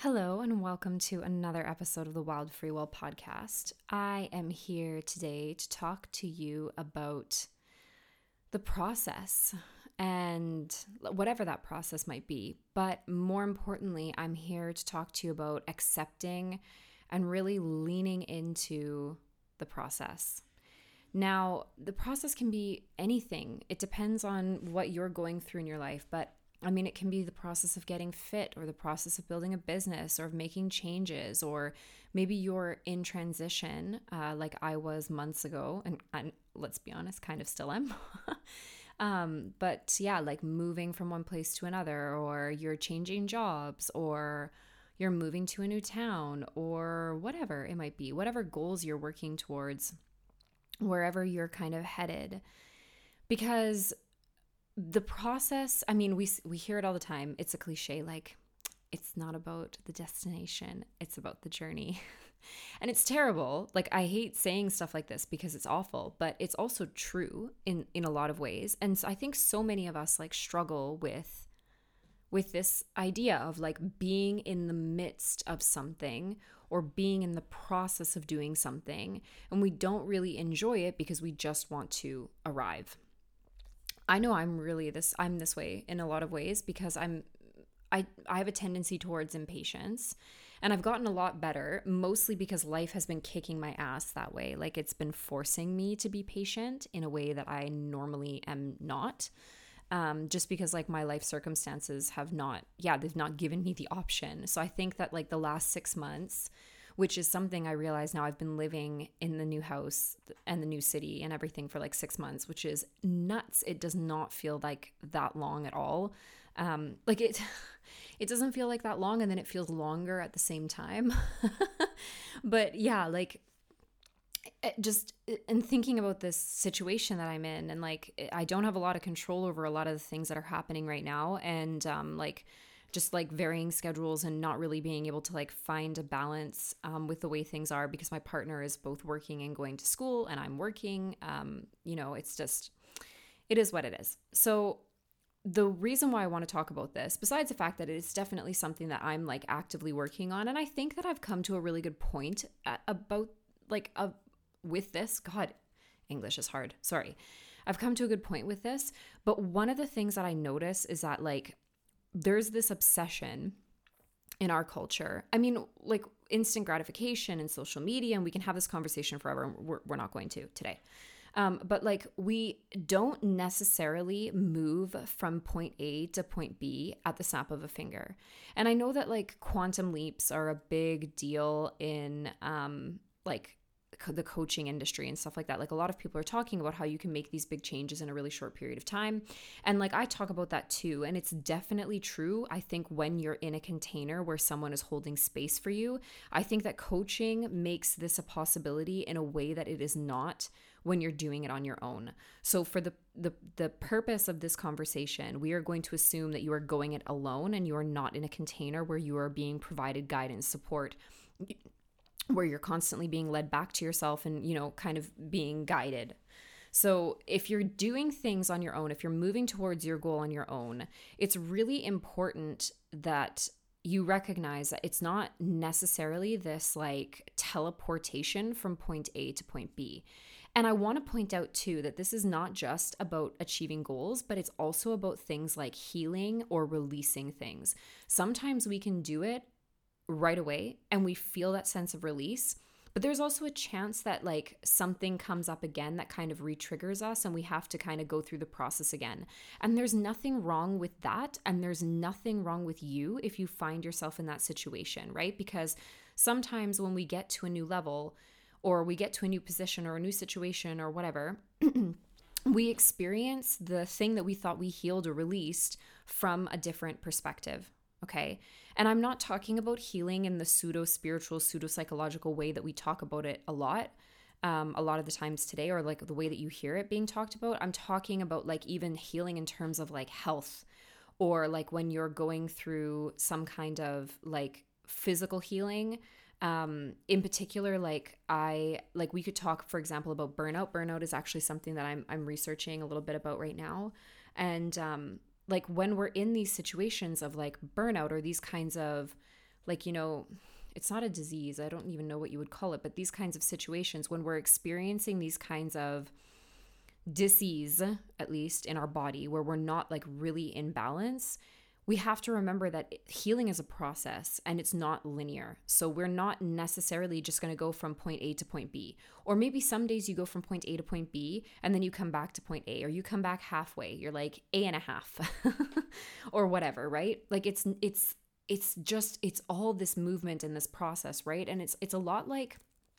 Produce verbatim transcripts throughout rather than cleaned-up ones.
Hello, and welcome to another episode of the Wild Free Will podcast. I am here today to talk to you about the process and whatever that process might be. But more importantly, I'm here to talk to you about accepting and really leaning into the process. Now, the process can be anything. It depends on what you're going through in your life, but I mean, it can be the process of getting fit or the process of building a business or of making changes, or maybe you're in transition uh, like I was months ago. And, and let's be honest, kind of still am. um, but yeah, like moving from one place to another, or you're changing jobs, or you're moving to a new town, or whatever it might be, whatever goals you're working towards, wherever you're kind of headed. Because the process, I mean, we we hear it all the time. It's a cliche, like, it's not about the destination, it's about the journey. And it's terrible. Like, I hate saying stuff like this because it's awful, but it's also true in, in a lot of ways. And so I think so many of us like struggle with with this idea of like being in the midst of something or being in the process of doing something, and we don't really enjoy it because we just want to arrive. I know I'm really this, I'm this way in a lot of ways because I'm, I, I have a tendency towards impatience, and I've gotten a lot better, mostly because life has been kicking my ass that way. Like, it's been forcing me to be patient in a way that I normally am not. Um, just because like my life circumstances have not, yeah, they've not given me the option. So I think that like the last six months, which is something I realize now, I've been living in the new house and the new city and everything for like six months, which is nuts. It does not feel like that long at all. Um, like it, it doesn't feel like that long, and then it feels longer at the same time. But yeah, like just in thinking about this situation that I'm in, and like I don't have a lot of control over a lot of the things that are happening right now, and um, like just like varying schedules and not really being able to like find a balance um, with the way things are, because my partner is both working and going to school and I'm working. Um, you know, it's just, it is what it is. So the reason why I want to talk about this, besides the fact that it is definitely something that I'm like actively working on, and I think that I've come to a really good point at, about like a, with this, God, English is hard. Sorry. I've come to a good point with this. But one of the things that I notice is that like, there's this obsession in our culture. I mean, like instant gratification and social media, and we can have this conversation forever, and we're, we're not going to today. Um, but like, we don't necessarily move from point A to point B at the snap of a finger. And I know that like quantum leaps are a big deal in um, like the coaching industry and stuff like that. Like, a lot of people are talking about how you can make these big changes in a really short period of time. And like, I talk about that too. And it's definitely true. I think when you're in a container where someone is holding space for you, I think that coaching makes this a possibility in a way that it is not when you're doing it on your own. So for the the the purpose of this conversation, we are going to assume that you are going it alone and you are not in a container where you are being provided guidance, support, where you're constantly being led back to yourself and, you know, kind of being guided. So if you're doing things on your own, if you're moving towards your goal on your own, it's really important that you recognize that it's not necessarily this like teleportation from point A to point B. And I want to point out too that this is not just about achieving goals, but it's also about things like healing or releasing things. Sometimes we can do it right away and we feel that sense of release, but there's also a chance that like something comes up again that kind of re-triggers us, and we have to kind of go through the process again. And there's nothing wrong with that, and there's nothing wrong with you if you find yourself in that situation, right? Because sometimes when we get to a new level, or we get to a new position or a new situation or whatever, we experience the thing that we thought we healed or released from a different perspective. Okay. And I'm not talking about healing in the pseudo spiritual, pseudo psychological way that we talk about it a lot, um, a lot of the times today, or like the way that you hear it being talked about. I'm talking about like even healing in terms of like health, or like when you're going through some kind of like physical healing. Um, in particular, like I, like we could talk, for example, about burnout. Burnout is actually something that I'm, I'm researching a little bit about right now. And, um, like when we're in these situations of like burnout or these kinds of like, you know, it's not a disease. I don't even know what you would call it, but these kinds of situations when we're experiencing these kinds of dis-ease, at least in our body, where we're not like really in balance, we have to remember that healing is a process and it's not linear. So we're not necessarily just going to go from point A to point B. Or maybe some days you go from point A to point B and then you come back to point A, or you come back halfway. You're like A and a half or whatever, right? Like it's it's it's just it's all this movement in this process, right? And it's it's a lot like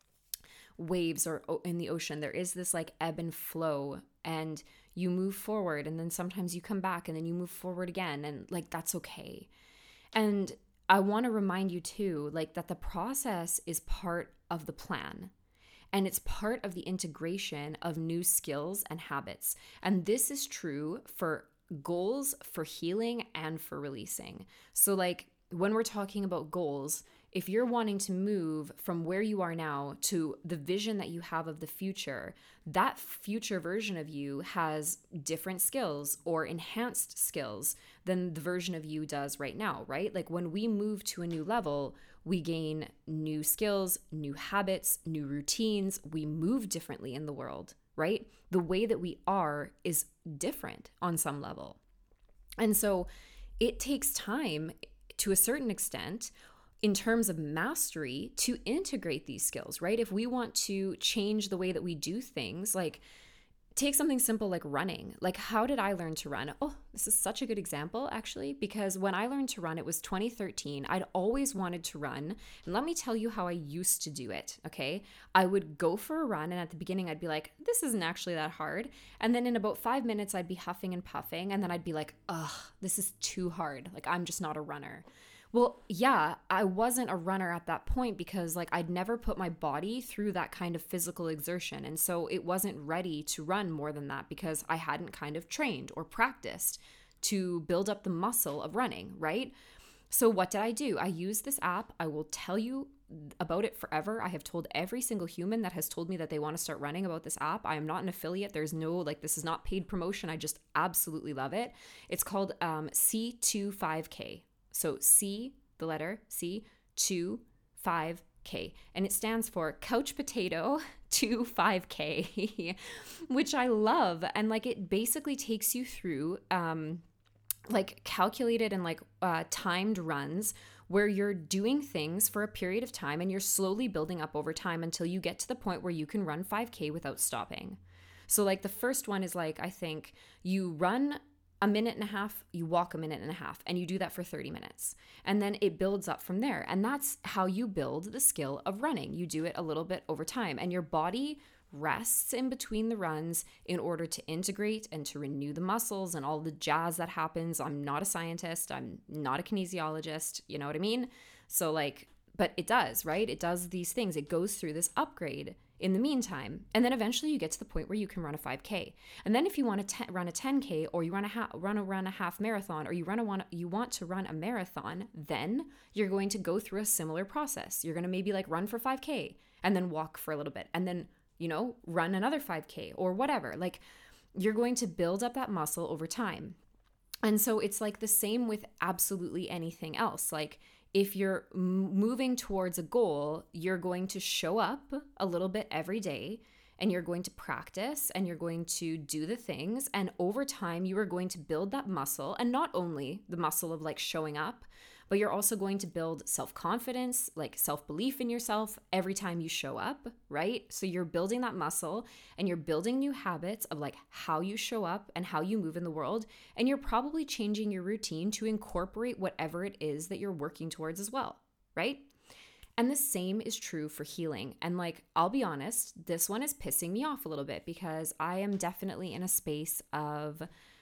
waves or in the ocean. There is this like ebb and flow, and you move forward and then sometimes you come back and then you move forward again, and like that's okay. And I want to remind you too, like that the process is part of the plan, and it's part of the integration of new skills and habits. And this is true for goals, for healing, and for releasing. So like when we're talking about goals, if you're wanting to move from where you are now to the vision that you have of the future, that future version of you has different skills or enhanced skills than the version of you does right now, right? Like when we move to a new level, we gain new skills, new habits, new routines. We move differently in the world, right? The way that we are is different on some level. And so it takes time to a certain extent in terms of mastery to integrate these skills, right? If we want to change the way that we do things, like take something simple like running. Like how did I learn to run? Oh, this is such a good example actually, because when I learned to run, it was twenty thirteen. I'd always wanted to run. And let me tell you how I used to do it, okay? I would go for a run, and at the beginning I'd be like, this isn't actually that hard. And then in about five minutes, I'd be huffing and puffing. And then I'd be like, ugh, this is too hard. Like I'm just not a runner. Well, yeah, I wasn't a runner at that point because like I'd never put my body through that kind of physical exertion. And so it wasn't ready to run more than that because I hadn't kind of trained or practiced to build up the muscle of running, right? So what did I do? I used this app. I will tell you about it forever. I have told every single human that has told me that they want to start running about this app. I am not an affiliate. There's no, like, this is not paid promotion. I just absolutely love it. It's called um, C twenty-five K. So C, the letter C, two, five, K. And it stands for Couch Potato twenty-five K, which I love. And like it basically takes you through um, like calculated and like uh, timed runs where you're doing things for a period of time and you're slowly building up over time until you get to the point where you can run five K without stopping. So like the first one is like, I think you run a minute and a half, you walk a minute and a half, and you do that for thirty minutes. And then it builds up from there. And that's how you build the skill of running. You do it a little bit over time, and your body rests in between the runs in order to integrate and to renew the muscles and all the jazz that happens. I'm not a scientist. I'm not a kinesiologist. You know what I mean? So like, but it does, right? It does these things. It goes through this upgrade in the meantime. And then eventually you get to the point where you can run a five K. And then if you want to te- run a ten K, or you run a ha- run a run a half marathon, or you run a one, you want to run a marathon, then you're going to go through a similar process. You're going to maybe like run for five K and then walk for a little bit and then, you know, run another five K or whatever. Like you're going to build up that muscle over time. And so it's like the same with absolutely anything else. Like if you're moving towards a goal, you're going to show up a little bit every day, and you're going to practice, and you're going to do the things. And over time, you are going to build that muscle, and not only the muscle of like showing up, but you're also going to build self-confidence, like self-belief in yourself every time you show up, right? So you're building that muscle, and you're building new habits of like how you show up and how you move in the world. And you're probably changing your routine to incorporate whatever it is that you're working towards as well, right? And the same is true for healing. And like, I'll be honest, this one is pissing me off a little bit because I am definitely in a space of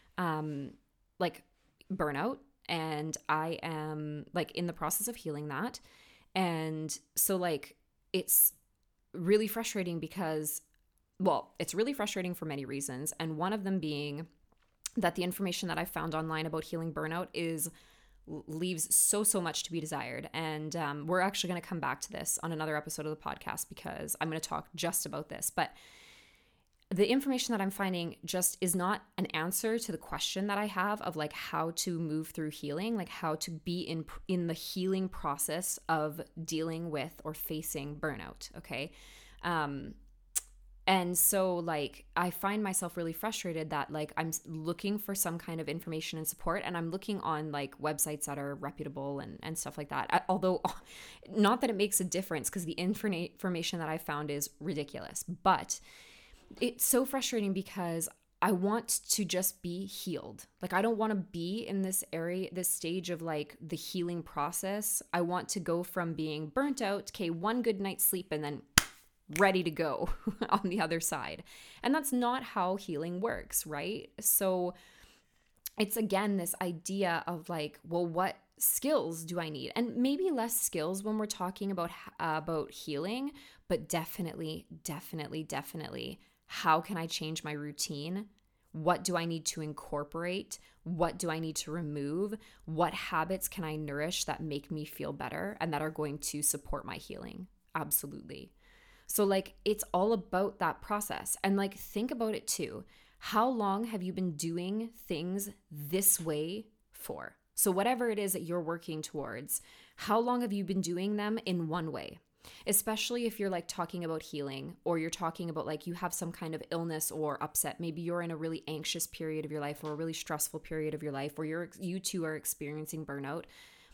um, like burnout. And I am like in the process of healing that. And so like, it's really frustrating because, well, it's really frustrating for many reasons. And one of them being that the information that I found online about healing burnout is leaves so, so much to be desired. And um, we're actually going to come back to this on another episode of the podcast because I'm going to talk just about this. But the information that I'm finding just is not an answer to the question that I have of like how to move through healing, like how to be in in the healing process of dealing with or facing burnout, okay? Um and so like I find myself really frustrated that like I'm looking for some kind of information and support, and I'm looking on like websites that are reputable and and stuff like that. I, although not that it makes a difference, because the informa- information that I found is ridiculous, but it's so frustrating because I want to just be healed. Like, I don't want to be in this area, this stage of like the healing process. I want to go from being burnt out, okay, one good night's sleep, and then ready to go on the other side. And that's not how healing works, right? So it's again this idea of like, well, what skills do I need? And maybe less skills when we're talking about uh, about healing, but definitely, definitely, definitely, how can I change my routine? What do I need to incorporate? What do I need to remove? What habits can I nourish that make me feel better and that are going to support my healing? Absolutely. So like, it's all about that process. And like, think about it too. How long have you been doing things this way for? So whatever it is that you're working towards, how long have you been doing them in one way? Especially if you're like talking about healing, or you're talking about like you have some kind of illness or upset. Maybe you're in a really anxious period of your life, or a really stressful period of your life, or you're you too are experiencing burnout.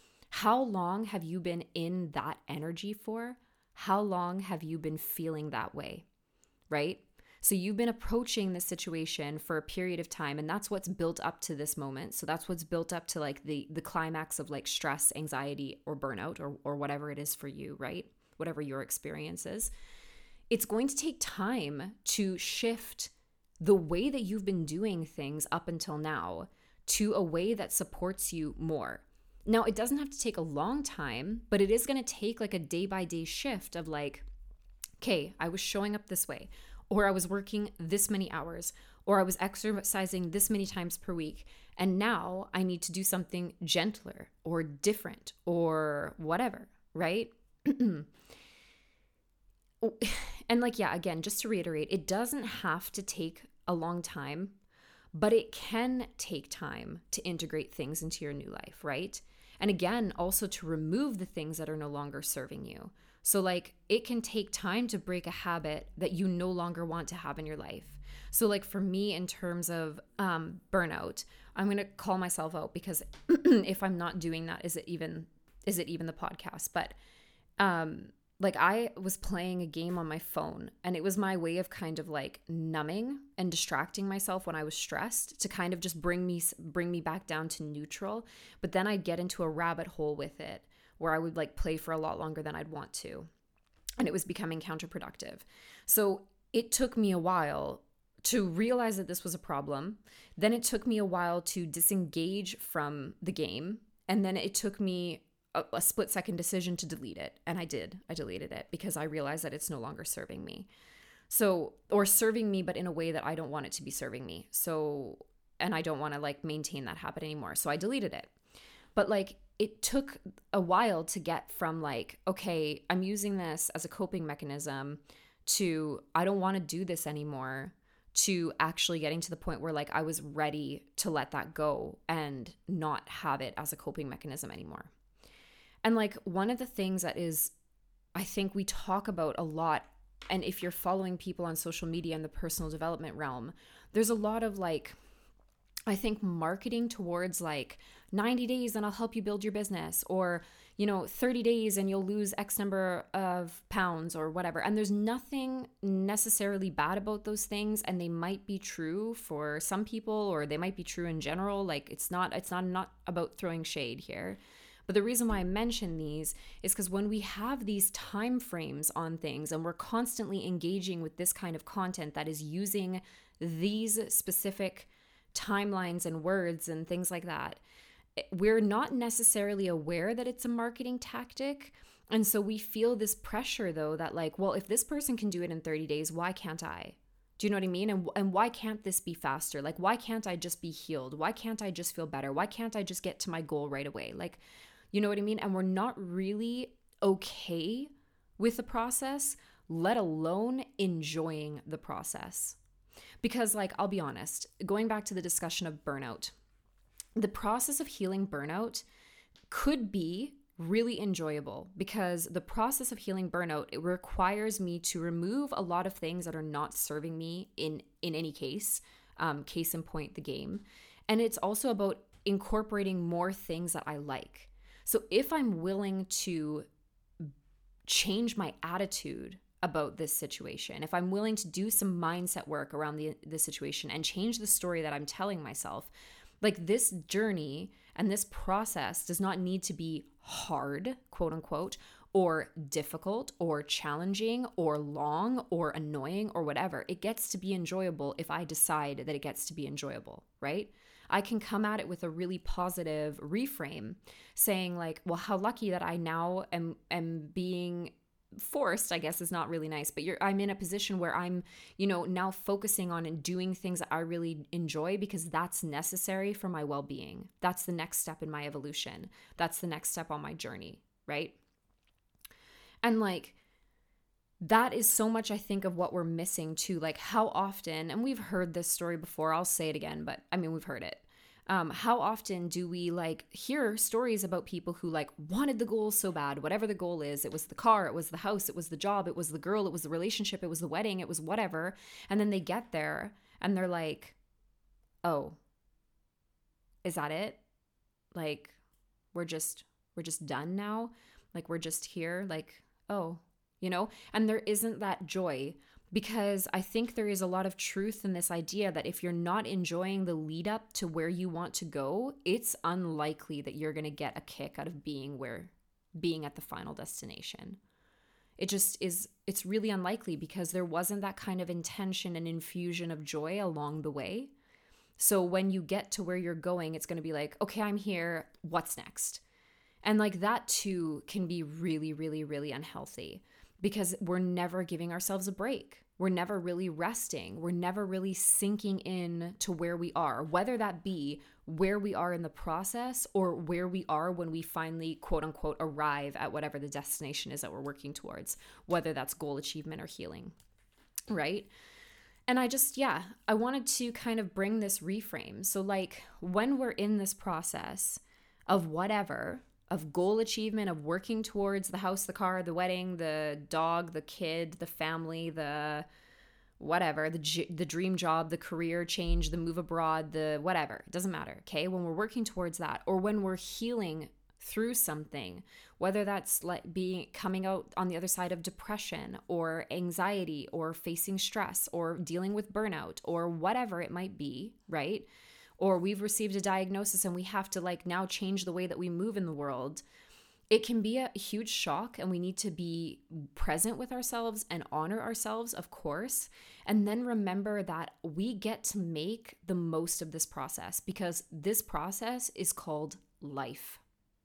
How long have you been in that energy for? How long have you been feeling that way, right? So you've been approaching this situation for a period of time, and that's what's built up to this moment. So that's what's built up to like the the climax of like stress, anxiety, or burnout, or or whatever it is for you, right? Whatever your experience is. It's going to take time to shift the way that you've been doing things up until now to a way that supports you more. Now, it doesn't have to take a long time, but it is going to take like a day by day shift of like, okay, I was showing up this way, or I was working this many hours, or I was exercising this many times per week, and now I need to do something gentler or different or whatever, right? And like, yeah, again, just to reiterate, it doesn't have to take a long time, but it can take time to integrate things into your new life, right? And again, also to remove the things that are no longer serving you. So like, it can take time to break a habit that you no longer want to have in your life. So like for me, in terms of um, burnout, I'm going to call myself out, because if I'm not doing that, is it even, is it even the podcast? But um, like I was playing a game on my phone, and it was my way of kind of like numbing and distracting myself when I was stressed, to kind of just bring me bring me back down to neutral. But then I'd get into a rabbit hole with it where I would like play for a lot longer than I'd want to. And it was becoming counterproductive. So it took me a while to realize that this was a problem. Then it took me a while to disengage from the game. And then it took me a, a split second decision to delete it. And I did. I deleted it because I realized that it's no longer serving me. So, or serving me, but in a way that I don't want it to be serving me. So, and I don't want to like maintain that habit anymore. So I deleted it. But like, it took a while to get from like, okay, I'm using this as a coping mechanism, to I don't want to do this anymore, to actually getting to the point where like I was ready to let that go and not have it as a coping mechanism anymore. And like, one of the things that is, I think we talk about a lot, and if you're following people on social media in the personal development realm, there's a lot of like, I think marketing towards like ninety days and I'll help you build your business, or, you know, thirty days and you'll lose X number of pounds or whatever. And there's nothing necessarily bad about those things. And they might be true for some people, or they might be true in general. Like it's not, it's not, not about throwing shade here. But the reason why I mention these is because when we have these time frames on things, and we're constantly engaging with this kind of content that is using these specific timelines and words and things like that, we're not necessarily aware that it's a marketing tactic. And so we feel this pressure though, that like, well, if this person can do it in thirty days, why can't I? Do you know what I mean? And, and why can't this be faster? Like, why can't I just be healed? Why can't I just feel better? Why can't I just get to my goal right away? Like, you know what I mean? And we're not really okay with the process, let alone enjoying the process. Because, like, I'll be honest, going back to the discussion of burnout, the process of healing burnout could be really enjoyable, because the process of healing burnout, it requires me to remove a lot of things that are not serving me in in any case, um, case in point, the game. And it's also about incorporating more things that I like. So if I'm willing to change my attitude about this situation, if I'm willing to do some mindset work around the, the situation and change the story that I'm telling myself, like, this journey and this process does not need to be hard, quote unquote, or difficult or challenging or long or annoying or whatever. It gets to be enjoyable if I decide that it gets to be enjoyable, right? I can come at it with a really positive reframe, saying like, well, how lucky that I now am, am being forced, I guess is not really nice, but you're, I'm in a position where I'm, you know, now focusing on and doing things that I really enjoy, because that's necessary for my well-being. That's the next step in my evolution. That's the next step on my journey, right? And like, that is so much, I think, of what we're missing too. Like, how often, and we've heard this story before, I'll say it again, but I mean, we've heard it. Um, how often do we like hear stories about people who like wanted the goal so bad, whatever the goal is? It was the car, it was the house, it was the job, it was the girl, it was the relationship, it was the wedding, it was whatever. And then they get there and they're like, oh, is that it? Like, we're just, we're just done now. Like, we're just here. Like, oh, you know, and there isn't that joy. Because I think there is a lot of truth in this idea that if you're not enjoying the lead up to where you want to go, it's unlikely that you're going to get a kick out of being where, being at the final destination. It just is, it's really unlikely, because there wasn't that kind of intention and infusion of joy along the way. So when you get to where you're going, it's going to be like, okay, I'm here. What's next? And like, that too can be really, really, really unhealthy, because we're never giving ourselves a break. We're never really resting. We're never really sinking in to where we are, whether that be where we are in the process or where we are when we finally, quote unquote, arrive at whatever the destination is that we're working towards, whether that's goal achievement or healing, right? And I just, yeah, I wanted to kind of bring this reframe. So like, when we're in this process of whatever, of goal achievement, of working towards the house, the car, the wedding, the dog, the kid, the family, the whatever, the the dream job, the career change, the move abroad, the whatever, it doesn't matter, okay? When we're working towards that, or when we're healing through something, whether that's like being coming out on the other side of depression or anxiety or facing stress or dealing with burnout or whatever it might be, right? Or we've received a diagnosis and we have to like now change the way that we move in the world. It can be a huge shock, and we need to be present with ourselves and honor ourselves, of course. And then remember that we get to make the most of this process, because this process is called life.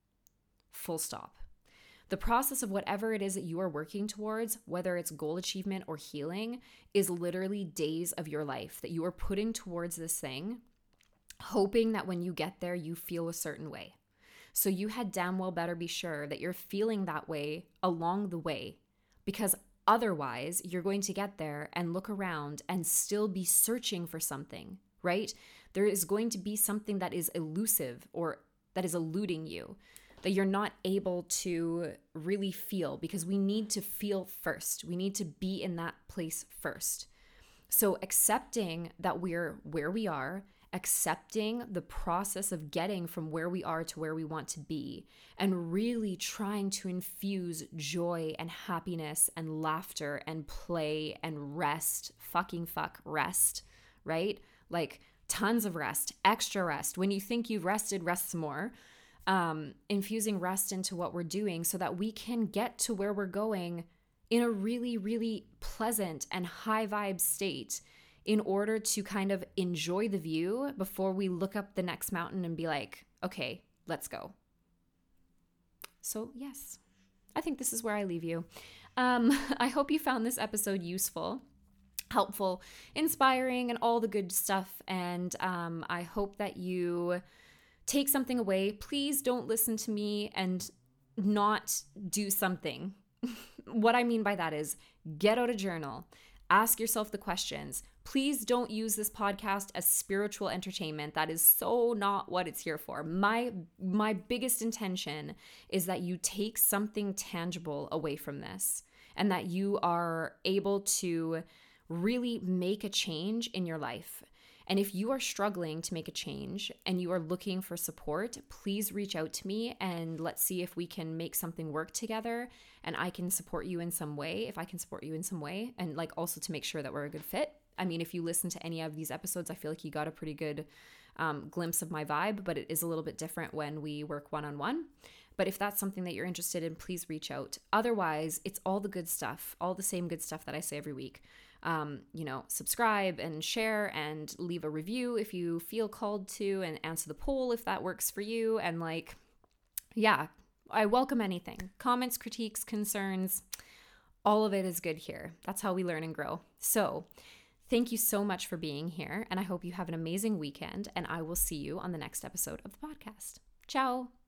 Full stop. The process of whatever it is that you are working towards, whether it's goal achievement or healing, is literally days of your life that you are putting towards this thing, hoping that when you get there, you feel a certain way. So you had damn well better be sure that you're feeling that way along the way, because otherwise you're going to get there and look around and still be searching for something, right? There is going to be something that is elusive or that is eluding you, that you're not able to really feel, because we need to feel first. We need to be in that place first. So accepting that we're where we are, accepting the process of getting from where we are to where we want to be, and really trying to infuse joy and happiness and laughter and play and rest, fucking fuck rest, right? Like tons of rest, extra rest. When you think you've rested, rest some more. Um, infusing rest into what we're doing so that we can get to where we're going in a really, really pleasant and high vibe state, in order to kind of enjoy the view before we look up the next mountain and be like, okay, let's go. So yes, I think this is where I leave you. Um, I hope you found this episode useful, helpful, inspiring, and all the good stuff. And um, I hope that you take something away. Please don't listen to me and not do something. What I mean by that is get out a journal. Ask yourself the questions. Please don't use this podcast as spiritual entertainment. That is so not what it's here for. My my biggest intention is that you take something tangible away from this and that you are able to really make a change in your life. And if you are struggling to make a change and you are looking for support, please reach out to me and let's see if we can make something work together and I can support you in some way, if I can support you in some way, and like also to make sure that we're a good fit. I mean, if you listen to any of these episodes, I feel like you got a pretty good um, glimpse of my vibe, but it is a little bit different when we work one-on-one. But if that's something that you're interested in, please reach out. Otherwise, it's all the good stuff, all the same good stuff that I say every week. Um, you know, subscribe and share and leave a review if you feel called to, and answer the poll if that works for you. And like, yeah, I welcome anything. Comments, critiques, concerns, all of it is good here. That's how we learn and grow. So thank you so much for being here. And I hope you have an amazing weekend. And I will see you on the next episode of the podcast. Ciao.